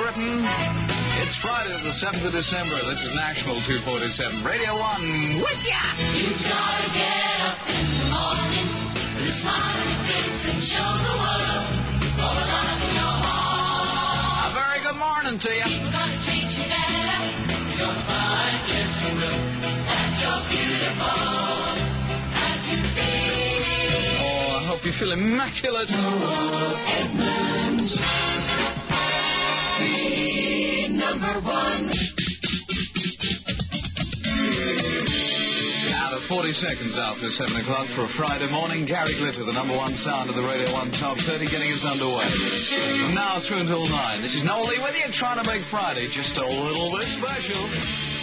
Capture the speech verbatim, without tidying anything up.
Britain. It's Friday, the seventh of December. This is National two forty-seven. Radio one, with ya! You gotta get up in the morning with a smile on your face and show the world all the love in your heart. A very good morning to you. People gonna treat you better. You're gonna find, yes you will, that you're beautiful as you feel. Oh, I hope you feel immaculate. Oh, Edmonds, the number one. Out of forty seconds after seven o'clock for a Friday morning, Gary Glitter, the number one sound of the Radio one Top thirty, getting us underway. From now through until nine. This is Noel Lee with you, trying to make Friday just a little bit special.